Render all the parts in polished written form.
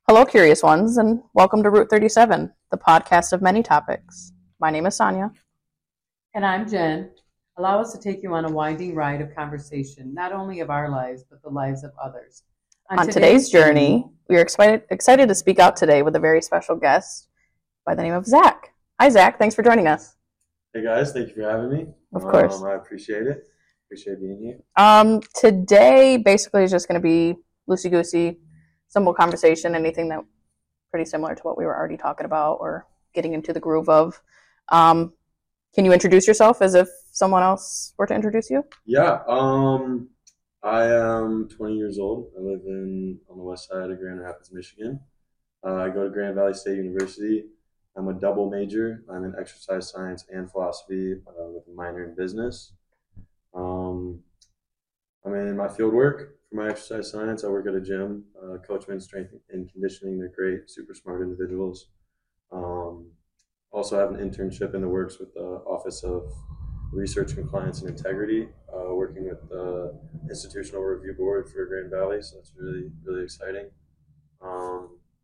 Hello, curious ones, and welcome to Route 37, the podcast of many topics. My name is Sonia. And I'm Jen. Allow us to take you on a winding ride of conversation, not only of our lives, but the lives of others. On today's journey, we are excited to speak out today with a very special guest by the name of Zach. Hi, Zach. Thanks for joining us. Hey, guys. Thank you for having me. Of course. I appreciate it. Appreciate being here. Today, basically, is just going to be loosey-goosey, simple conversation, anything that pretty similar to what we were already talking about or getting into the groove of. Can you introduce yourself as if someone else were to introduce you? Yeah. I am 20 years old. I live on the west side of Grand Rapids, Michigan. I go to Grand Valley State University. I'm a double major. I'm in exercise science and philosophy with a minor in business. I'm in my field work. For my exercise science, I work at a gym, coach men's strength and conditioning. They're great, super smart individuals. Also have an internship in the works with the Office of Research, Compliance, and Integrity, working with the Institutional Review Board for Grand Valley, so that's really, really exciting. I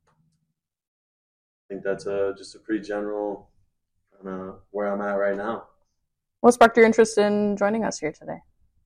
think that's just a pretty general kind of where I'm at right now. What sparked your interest in joining us here today?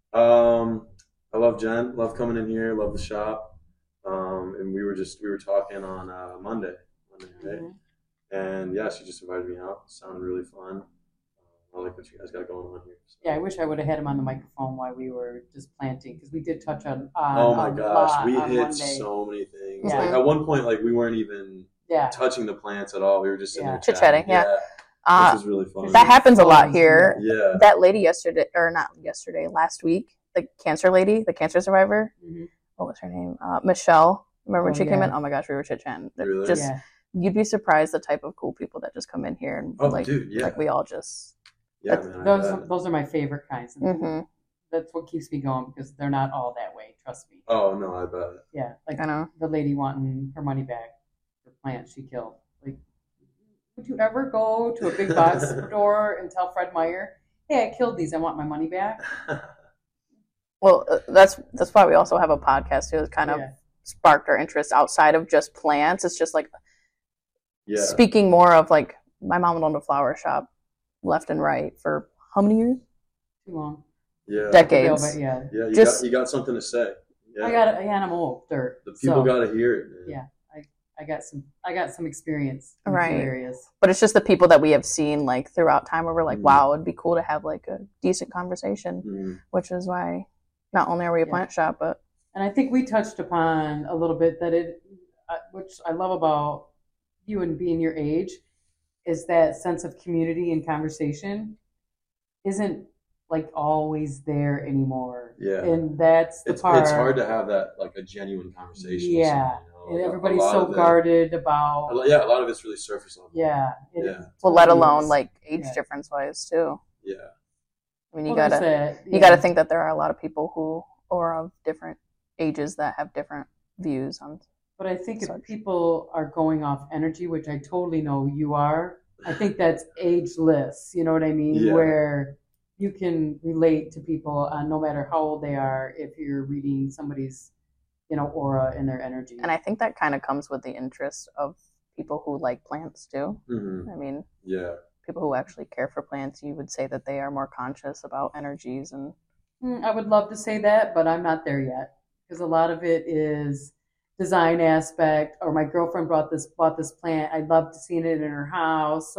I love Jen, love coming in here, love the shop, and we were talking on Monday, right? Mm-hmm. And yeah, she just invited me out. It sounded really fun. I like what you guys got going on here. So. Yeah, I wish I would have had him on the microphone while we were just planting, because we did touch on. Oh my gosh, we hit Monday. So many things. Yeah. Like at one point, like we weren't even touching the plants at all. We were just sitting there chit-chatting. Yeah. Which was really fun. That happens a lot here. Yeah. That lady last week, the cancer lady, the cancer survivor. Mm-hmm. What was her name? Michelle. Remember when she came in? Oh my gosh, we were chit-chatting. Really? You'd be surprised the type of cool people that just come in here and like we all just. Yeah, those are my favorite kinds. Mm-hmm. That's what keeps me going, because they're not all that way. Trust me. Oh no, I bet. Yeah, like I know the lady wanting her money back for plants she killed. Like, would you ever go to a big box store and tell Fred Meyer, "Hey, I killed these. I want my money back"? Well, that's why we also have a podcast too. It's kind of sparked our interest outside of just plants. It's just like speaking more of like my mom owned a flower shop left and right for how many years? Too long. Yeah. Decades. Yeah. You got something to say. Yeah. I'm old. The people got to hear it. Man. Yeah. I got some experience in right. two areas. But it's just the people that we have seen like throughout time where we're like, wow, it'd be cool to have like a decent conversation, which is why not only are we a plant shop, but. And I think we touched upon a little bit that which I love about you and being your age, is that sense of community and conversation isn't like always there anymore. Yeah. And that's the part. It's hard to have that like a genuine conversation. Yeah. And everybody's so guarded about. Yeah, a lot of it's really surface level. Yeah. Well, let alone like age difference wise too. Yeah. I mean, you gotta think that there are a lot of people who are of different ages that have different views on. But I think if people are going off energy, which I totally know you are, I think that's ageless. You know what I mean? Yeah. Where you can relate to people no matter how old they are if you're reading somebody's, aura and their energy. And I think that kind of comes with the interest of people who like plants too. Mm-hmm. I mean, people who actually care for plants, you would say that they are more conscious about energies and. I would love to say that, but I'm not there yet, because a lot of it is design aspect, or my girlfriend bought this plant. I'd love to see it in her house.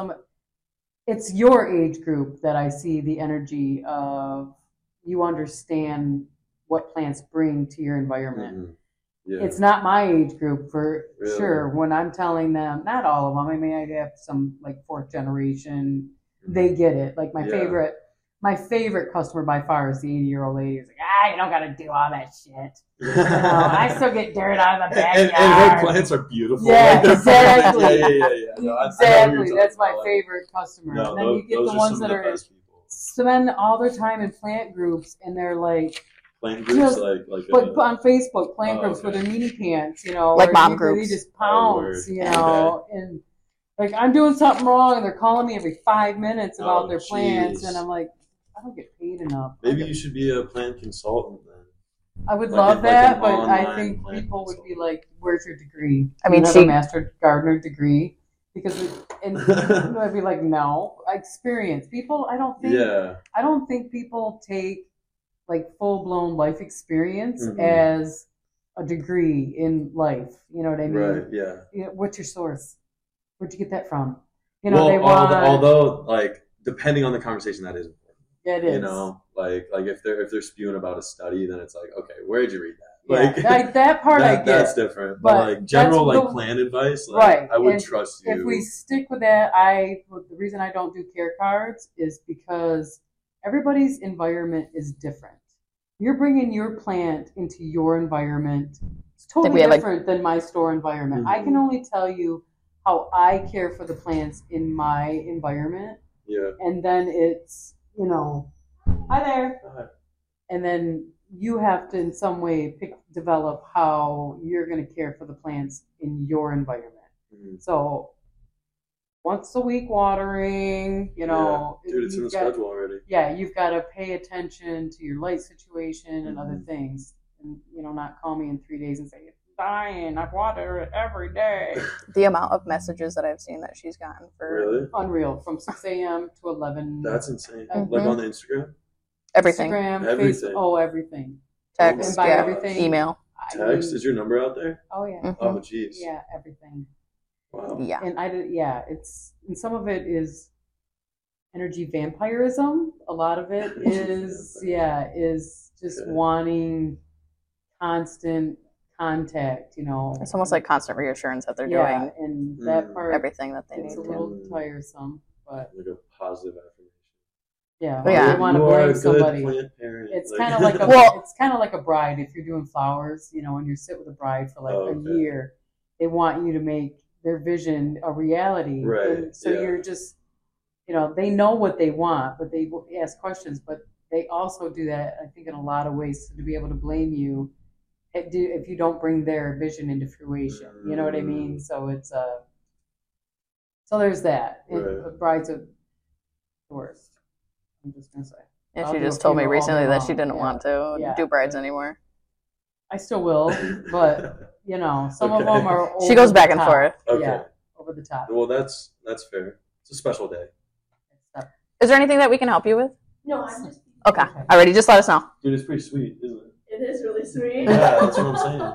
It's your age group that I see the energy of. You understand what plants bring to your environment. Mm-hmm. Yeah. It's not my age group for sure. When I'm telling them, not all of them. I mean, I have some like fourth generation. They get it. Like my favorite customer by far is the 80-year-old lady who's like, you don't got to do all that shit. I still get dirt out of the backyard. And her plants are beautiful. Yeah, exactly. No, exactly. That's my favorite customer. No, and then you get the ones that are spend all their time in plant groups, and they're like, plant groups, on Facebook, plant groups with their mini pants, like mom groups. They just pounce, and like I'm doing something wrong, and they're calling me every 5 minutes about their plants, and I'm like, I don't get paid enough. Maybe you should be a plant consultant then. I would love that, but I think people would be like, "Where's your degree?" I mean, a master gardener degree, because I'd be like, "No, experience." People, I don't think people take like full blown life experience as a degree in life. You know what I mean? Right. Yeah. What's your source? Where'd you get that from? Although like depending on the conversation, that is important. Yeah, it is. You know, like if they're spewing about a study, then it's like, okay, where did you read that? Like that part I get. That's different. But like general plant advice, like, I would trust you. If we stick with that, the reason I don't do care cards is because everybody's environment is different. You're bringing your plant into your environment. It's totally different than my store environment. I can only tell you how I care for the plants in my environment. Yeah. And then it's, hi there. Hi. And then you have to in some way develop how you're going to care for the plants in your environment. So once a week watering, dude, it's in the schedule already. Yeah, you've got to pay attention to your light situation and other things, and not call me in 3 days and say it's dying. I water it every day. The amount of messages that I've seen that she's gotten for unreal from 6 a.m. to 11. That's insane. Like on the Instagram. Everything. Instagram, everything. Facebook, everything. Text, everything. Email. Text. Is your number out there? Oh yeah. Oh jeez. Yeah, everything. Wow. Yeah. And and some of it is energy vampirism. A lot of it is just wanting constant contact, It's almost like constant reassurance that they're doing and that part everything that they need to. It's a little tiresome, but like a positive affirmation. Yeah, they want to blame somebody. It's kind of like it's kind of like a bride. If you're doing flowers, when you sit with a bride for a year, they want you to make their vision a reality. Right. And so you're just, they know what they want, but they ask questions. But they also do that, I think, in a lot of ways to be able to blame you if you don't bring their vision into fruition. You know what I mean? So it's so there's that. Right. Brides are the worst. I'm just gonna say. Yeah, she just told me recently that she didn't want to do brides anymore. I still will, but some of them are. She goes back and forth. Okay. Yeah, over the top. Well, that's fair. It's a special day. Is there anything that we can help you with? No, I'm just. Okay. Alrighty, just let us know. Dude, it's pretty sweet, isn't it? It is really sweet. Yeah, that's what I'm saying.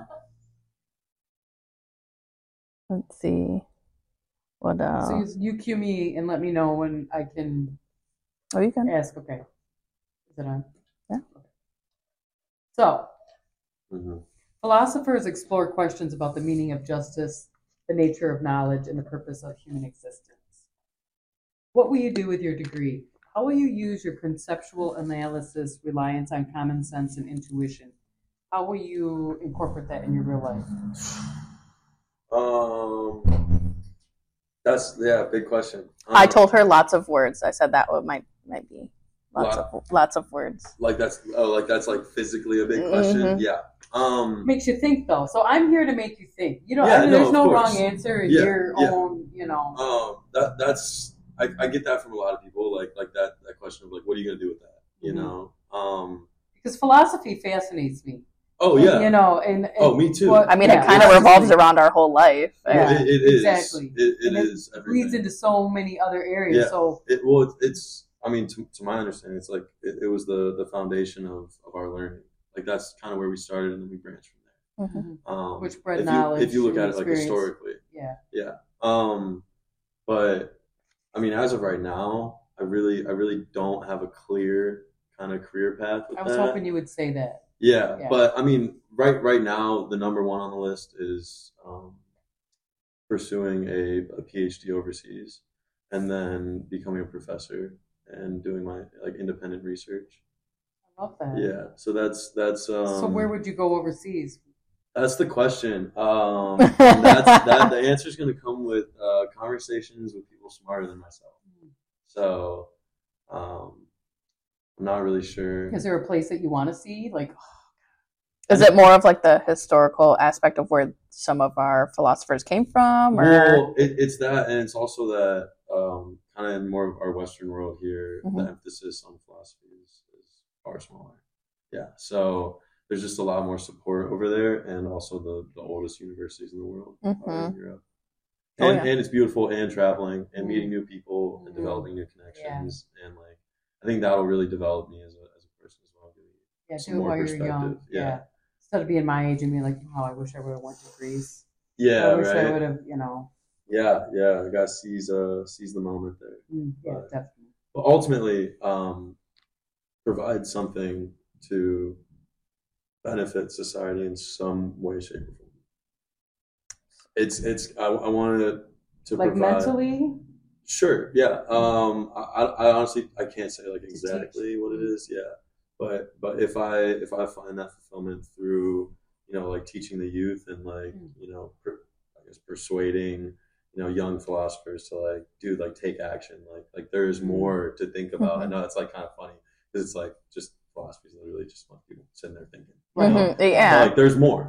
Let's see. What else? So you cue me and let me know when I can. Oh, you can ask. Okay. Is it on? Yeah. Okay. So, philosophers explore questions about the meaning of justice, the nature of knowledge, and the purpose of human existence. What will you do with your degree? How will you use your conceptual analysis, reliance on common sense and intuition? How will you incorporate that in your real life? That's a big question. I told her lots of words. I said that might be lots of words. Like that's like physically a big question. Yeah. Makes you think though. So I'm here to make you think. There's no wrong answer in your own. I get that from a lot of people. Like that question of like, what are you gonna do with that? Because philosophy fascinates me. Oh yeah. And me too. I mean, it kind of revolves around our whole life. Yeah, it is exactly. It is. It bleeds into so many other areas. Yeah. So it's. I mean, to my understanding, it's like it was the foundation of our learning. Like that's kind of where we started, and then we branched from there. Which bred knowledge. If you look at it like historically. Yeah. Yeah. But I mean, as of right now, I really don't have a clear kind of career path with that. I was hoping you would say that. Yeah, but I mean, right now, the number one on the list is pursuing a PhD overseas, and then becoming a professor and doing my independent research. I love that. Yeah, so that's. So where would you go overseas? That's the question. The answer is going to come with conversations with people smarter than myself. So, I'm not really sure. Is there a place that you want to see? Is it more of like the historical aspect of where some of our philosophers came from? Or? Well, it's that, and it's also that kind of in more of our Western world here, the emphasis on philosophy is far smaller. Yeah, so there's just a lot more support over there, and also the oldest universities in the world are in Europe. And it's beautiful, and traveling and meeting new people and developing new connections, and like I think that'll really develop me as a person as well. Yeah, do it while you're young. Yeah. Instead of being my age and being like, oh, I wish I would have went to Greece. Yeah, I wish I would have, Yeah, I gotta seize the moment there. Definitely. But ultimately, provide something to benefit society in some way, shape, or form. I wanted to like provide, mentally. Sure, yeah. I honestly I can't say like exactly what it is, But if I find that fulfillment through like teaching the youth and like I guess persuading young philosophers to take action, like there's more to think about. I know it's like kind of funny because it's like just philosophy is literally just like people sitting there thinking. Yeah. But, like there's more,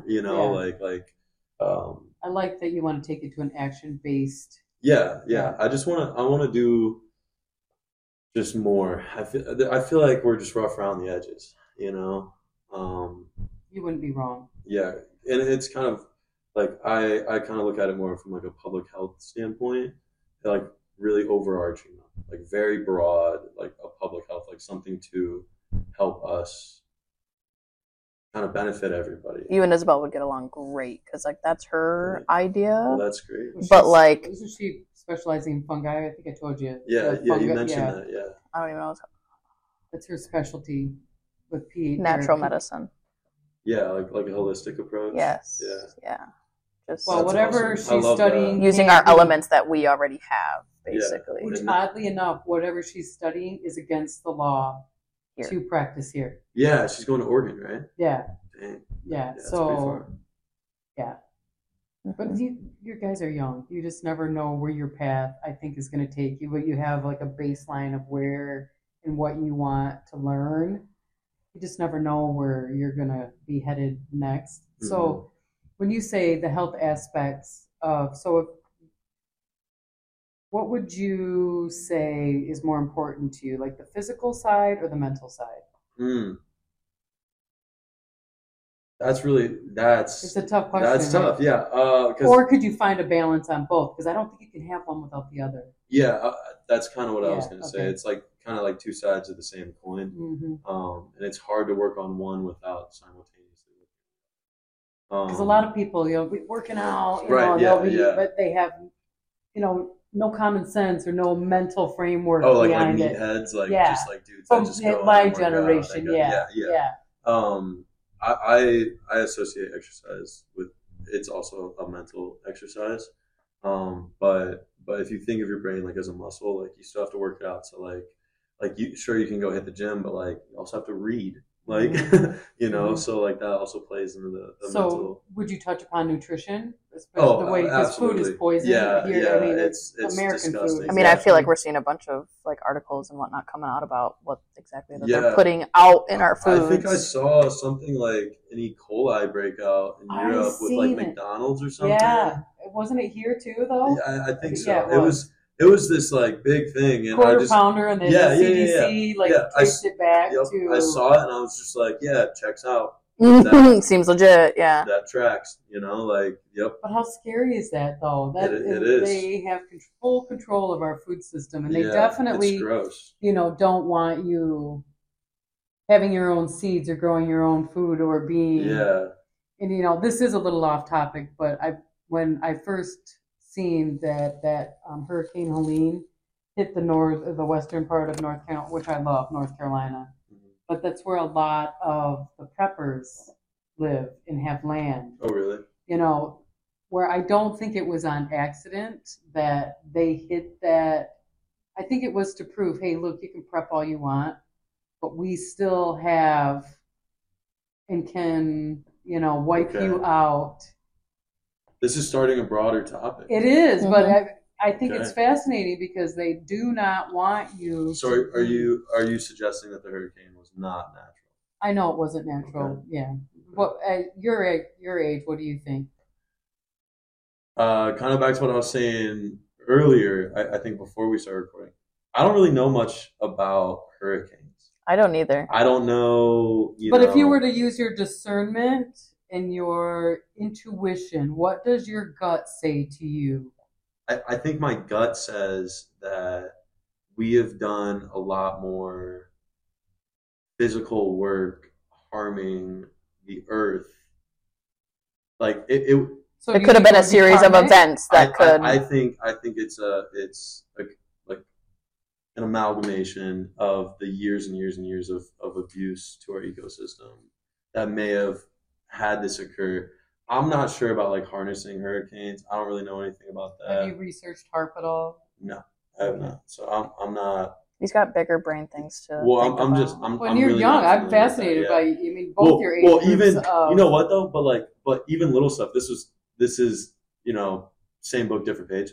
I like that you want to take it to an action based. Yeah. I want to do just more. I feel like we're just rough around the edges, You wouldn't be wrong. Yeah, and it's kind of like I kind of look at it more from like a public health standpoint, like really overarching, like very broad, like a public health, like something to help us kind of benefit everybody. You and Isabel would get along great because like that's her idea. Well, that's great. But like, isn't she specializing in fungi? I think I told you. Yeah, you mentioned that. Yeah. I don't even know. That's her specialty with PhD. Natural medicine. Yeah, like a holistic approach. Yes. Yeah. Just whatever awesome. She's studying, using our elements that we already have, basically. Which oddly enough, whatever she's studying is against the law to practice here. Yeah, she's going to Oregon, right? Yeah. Dang. Yeah. So. Yeah. But you guys are young. You just never know where your path, I think, is going to take you. But you have like a baseline of where and what you want to learn. You just never know where you're going to be headed next. Mm-hmm. So when you say the health aspects of, what would you say is more important to you, like the physical side or the mental side? It's a tough question. That's tough, yeah. Or could you find a balance on both? Because I don't think you can have one without the other. Yeah, that's kind of what I was going to say. It's like kind of like two sides of the same coin, and it's hard to work on one without simultaneously. Because a lot of people, be working out, but they have, no common sense or no mental framework behind it. Meatheads, just like dudes. From my generation, I associate exercise with it's also a mental exercise, but if you think of your brain like as a muscle, like you still have to work it out. So like you can go hit the gym, but like you also have to read, like so like that also plays into the mental. So would you touch upon nutrition, especially the way because food is poison here? I mean, it's American disgusting. food. I mean, I feel like we're seeing a bunch of like articles and whatnot coming out about what exactly that they're putting out in our foods. I think I saw something like an E. coli breakout in Europe with like McDonald's or something. Yeah, wasn't it here too though? Yeah, I think so. Yeah, it was this like big thing, and quarter pounder, and then the CDC traced it back to. I saw it, and I was just like, "Yeah, it checks out. Seems legit." Yeah, that tracks. Yep. But how scary is that, though? That it is. They have full control of our food system, and they definitely, it's gross. Don't want you having your own seeds or growing your own food or being. Yeah. And this is a little off topic, but when I first seen that Hurricane Helene hit the western part of North Carolina, which I love, North Carolina, but that's where a lot of the preppers live and have land. Oh, really? Where I don't think it was on accident that they hit that. I think it was to prove, hey, look, you can prep all you want, but we still have and can, wipe you out. This is starting a broader topic. It is, but I think it's fascinating because they do not want you. So are you suggesting that the hurricane was not natural? I know it wasn't natural. Okay. Yeah. Well, at your age, what do you think? Kind of back to what I was saying earlier. I think before we started recording, I don't really know much about hurricanes. I don't either. I don't know. But if you were to use your discernment and your intuition, what does your gut say to you? I think my gut says that we have done a lot more physical work harming the earth. Like it So it could have been a series of events that could. I think it's like an amalgamation of the years and years and years of abuse to our ecosystem that may have had this occur. I'm not sure about like harnessing hurricanes. I don't really know anything about that. Have you researched HAARP at all? No, I have not. So I'm not. He's got bigger brain things to. Well, I'm just. When I'm you're really young, I'm fascinated by. I mean, both your age groups. Even you know what though, but even little stuff. This is same book, different page.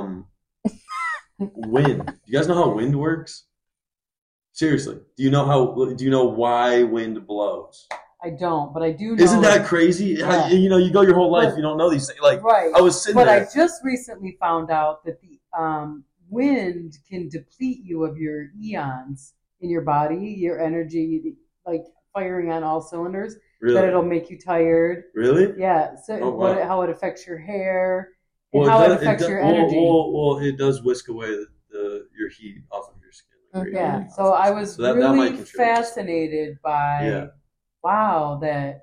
Wind. Do you guys know how wind works? Seriously, do you know why wind blows? I don't, but I do know. Isn't that crazy? Yeah. You go your whole life, you don't know these things. Like, right. I was sitting but there. I just recently found out that the wind can deplete you of your eons in your body, your energy, like firing on all cylinders. Really? That it'll make you tired. Really? Yeah. So wow. how it affects your hair and how it affects your energy. Well, it does whisk away your heat off of your skin. Yeah. So I was really fascinated by. Wow, that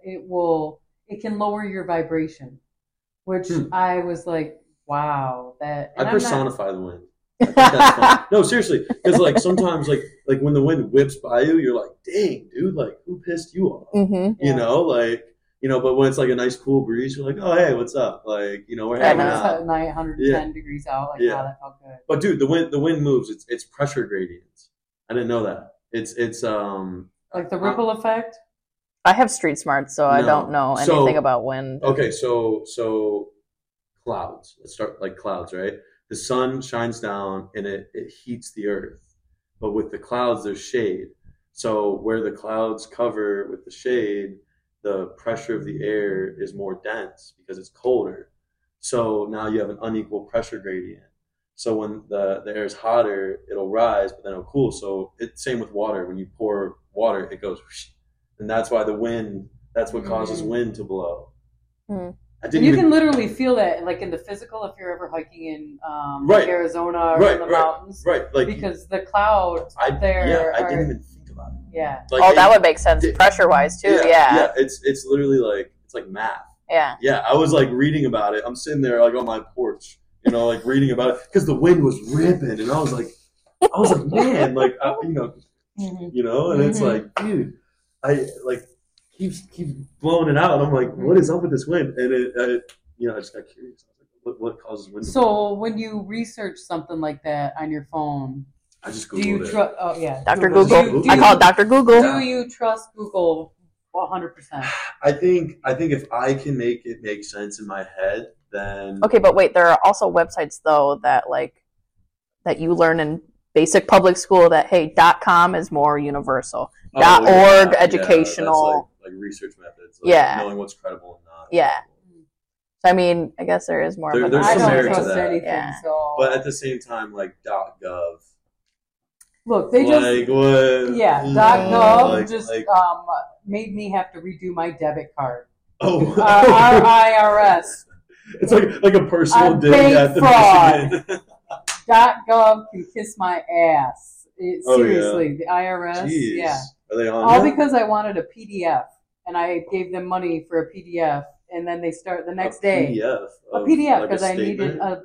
it can lower your vibration, which I was like, wow, that. I personify the wind. I think that's fun. No, seriously, because like sometimes like when the wind whips by you, you're like, dang, dude, like who pissed you off? Mm-hmm. You know, like but when it's like a nice cool breeze, you're like, oh hey, what's up? Like we're hanging out. It's 910 degrees out. Like wow, that felt good. But dude, the wind moves. It's pressure gradients. I didn't know that. It's like the ripple effect. I have street smart, so I don't know anything about wind. Okay, so clouds. Let's start like clouds, right? The sun shines down and it heats the earth. But with the clouds, there's shade. So where the clouds cover with the shade, the pressure of the air is more dense because it's colder. So now you have an unequal pressure gradient. So when the air is hotter, it'll rise, but then it'll cool. So it's same with water. When you pour water, it goes whoosh. And that's why that's what causes wind to blow. You can literally feel that, like in the physical, if you're ever hiking in Arizona or in the mountains. Right. Like, because the clouds up there. Yeah, I didn't even think about it. Yeah. Like, that would make sense pressure-wise, too. Yeah, it's literally like, it's like math. Yeah. Yeah, I was like reading about it. I'm sitting there like on my porch, like reading about it. Because the wind was ripping. And I was like, man, like, and it's like, dude. I like keeps blowing it out. I'm like, what is up with this wind? And I just got curious. I was like, what causes wind? So when you research something like that on your phone, I just Googled it. Dr. Google. I call it Dr. Google. Do you trust Google 100%? I think if I can make it make sense in my head, then okay. But wait, there are also websites though that you learn in basic public school that .com is more universal. .org educational. That's like research methods. Knowing what's credible and not. Yeah. So I mean, I guess there is more. There's some merit to that. Anything, so. But at the same time, like .gov. Look, they just .gov made me have to redo my debit card. Oh, our IRS. It's like a personal dig at the Michigan. .gov can kiss my ass. Seriously, the IRS. Jeez. Yeah. Are they on all that? Because I wanted a PDF, and I gave them money for a PDF, and then they start the next day. A PDF because I needed a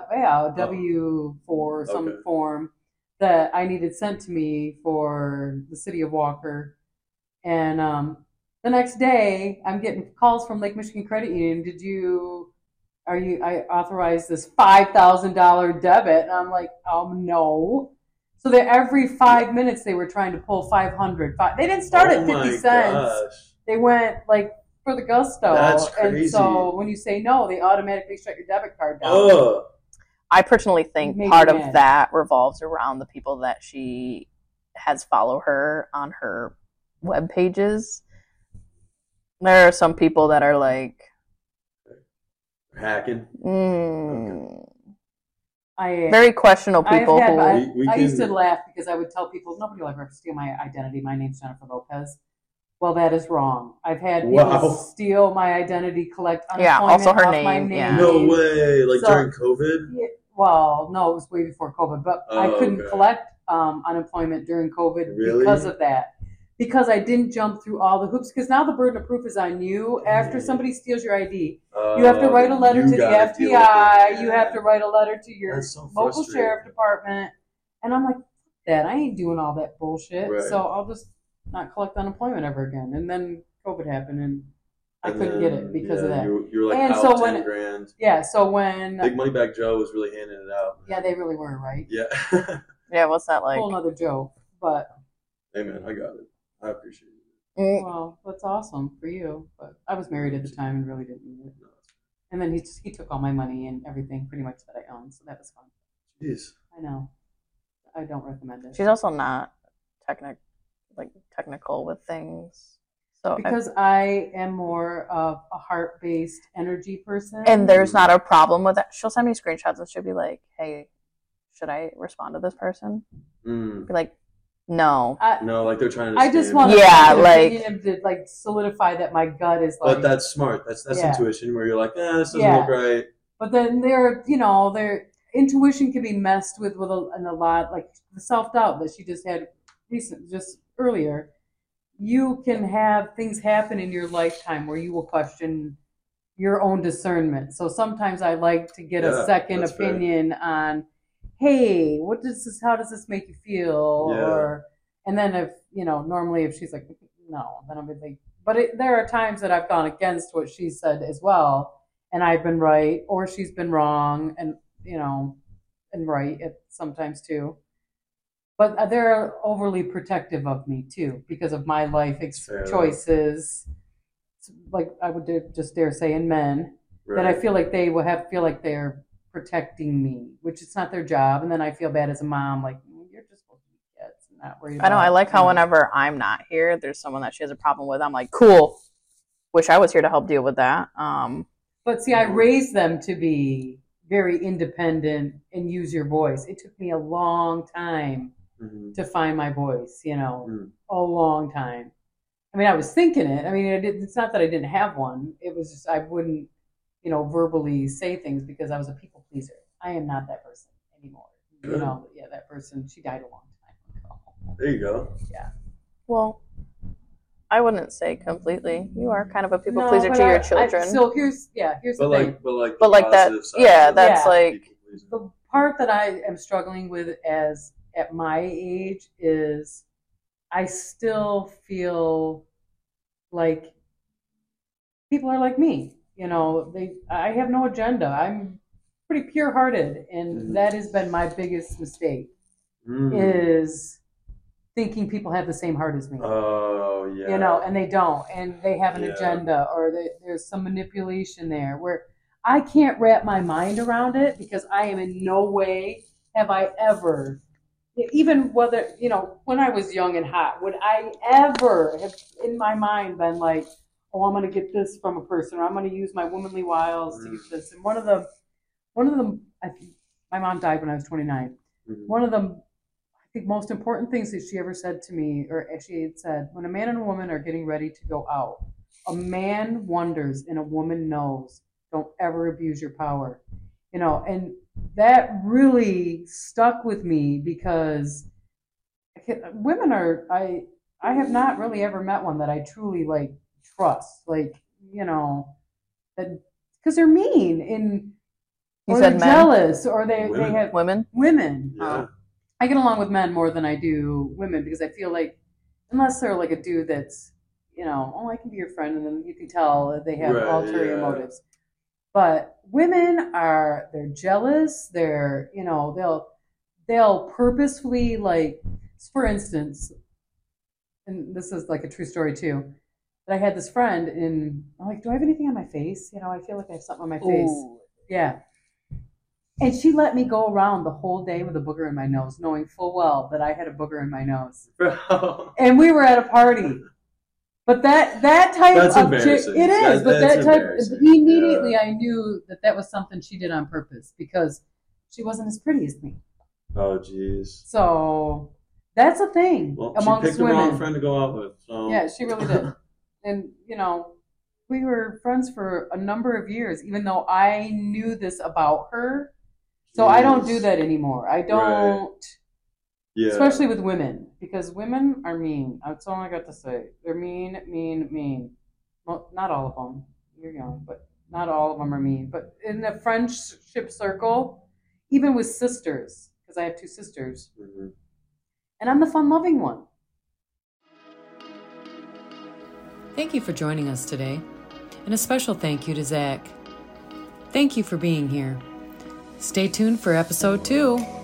W-4 some form that I needed sent to me for the city of Walker, and the next day I'm getting calls from Lake Michigan Credit Union. I authorized this $5,000 debit, and I'm like, no. So that every 5 minutes they were trying to pull 500. They didn't start at 50 cents. Gosh. They went like for the gusto. That's crazy. And so when you say no, they automatically shut your debit card down. I personally think part of that revolves around the people that she has follow her on her web pages. There are some people that are like hacking. Okay. very questionable people. I used to laugh because I would tell people, nobody will ever steal my identity. My name's Jennifer Lopez. Well, that is wrong. I've had people steal my identity, collect unemployment also her off name. My name. Yeah. No way. Like during COVID? Yeah, well, no, it was way before COVID. But I couldn't collect unemployment during COVID because of that. Because I didn't jump through all the hoops. Because now the burden of proof is on you. After somebody steals your ID, you have to write a letter to the FBI. You have to write a letter to your local sheriff department. And I'm like, that I ain't doing all that bullshit. Right. So I'll just not collect unemployment ever again. And then COVID happened, and I couldn't get it because of that. You were like out 10 grand. Yeah, so when Big Money Bag Joe was really handing it out. Yeah, they really were, right? Yeah. Yeah, what's that like? Whole nother joke, but. Hey man, I got it. I appreciate it. Well, that's awesome for you. But I was married at the time and really didn't need it. And then he took all my money and everything pretty much that I owned, so that was fun. Jeez. I know. I don't recommend it. She's also not technical with things. So because I am more of a heart-based energy person. And there's not a problem with that. She'll send me screenshots and she'll be like, hey, should I respond to this person? Be like, no. No, like they're trying to I just want to like solidify that my gut is like. But that's smart. That's intuition where you're like, this doesn't look right. But then their intuition can be messed with a lot, like the self-doubt that she just had just earlier. You can have things happen in your lifetime where you will question your own discernment. So sometimes I like to get a second opinion on, hey, how does this make you feel? Yeah. And then if, normally if she's like, no, then I'll be like, but there are times that I've gone against what she said as well. And I've been right, or she's been wrong, and right sometimes too. But they're overly protective of me too because of my life choices. Like I would just dare say in men that I feel like they will feel like they're protecting me, which it's not their job. And then I feel bad as a mom, like you're just supposed to be kids and not worry about. I know. I like how whenever I'm not here, there's someone that she has a problem with. I'm like, cool. Wish I was here to help deal with that. But see, I raised them to be very independent and use your voice. It took me a long time to find my voice, a long time. I mean, I was thinking it. I mean, it's not that I didn't have one. It was just I wouldn't, verbally say things because I was a people pleaser. I am not that person anymore. Good. That person, she died a long time ago. There you go. Yeah. Well, I wouldn't say completely. You are kind of a people pleaser to your children. So here's the thing. But like that. That's like the part that I am struggling with at my age is I still feel like people are like me. I have no agenda. I'm pretty pure-hearted, and that has been my biggest mistake. Is thinking people have the same heart as me. Oh, yeah. And they don't. And they have an agenda, or there's some manipulation there where I can't wrap my mind around it because I am in no way have I ever, even whether, when I was young and hot, would I ever have in my mind been like, oh, I'm going to get this from a person, or I'm going to use my womanly wiles to get this. And one of them, my mom died when I was 29. One of them, I think most important things that she ever said to me, or she had said, when a man and a woman are getting ready to go out, a man wonders and a woman knows. Don't ever abuse your power. And that really stuck with me because women I have not really ever met one that I truly trust, that because they're mean or they're jealous, or they have women. Yeah. I get along with men more than I do women because I feel like unless they're like a dude that's, I can be your friend, and then you can tell they have ulterior motives. But women they're jealous. They're, they'll purposefully, for instance, and this is like a true story too, that I had this friend and I'm like, do I have anything on my face? I feel like I have something on my face. Ooh. Yeah. And she let me go around the whole day with a booger in my nose, knowing full well that I had a booger in my nose. And we were at a party. But that type That's of embarrassing. It is, but that's that type immediately I knew that was something she did on purpose because she wasn't as pretty as me. Oh, jeez. So that's a thing amongst she picked women. the wrong friend to go out with. So. Yeah, she really did. And, you know, we were friends for a number of years, even though I knew this about her. So I don't do that anymore. I don't, right. Yeah. Especially with women, because women are mean. That's all I got to say. They're mean, mean, mean. Well, not all of them. You're young, but not all of them are mean. But in the friendship circle, even with sisters, because I have 2 sisters, mm-hmm. and I'm the fun-loving one. Thank you for joining us today, and a special thank you to Zach. Thank you for being here. Stay tuned for episode 2.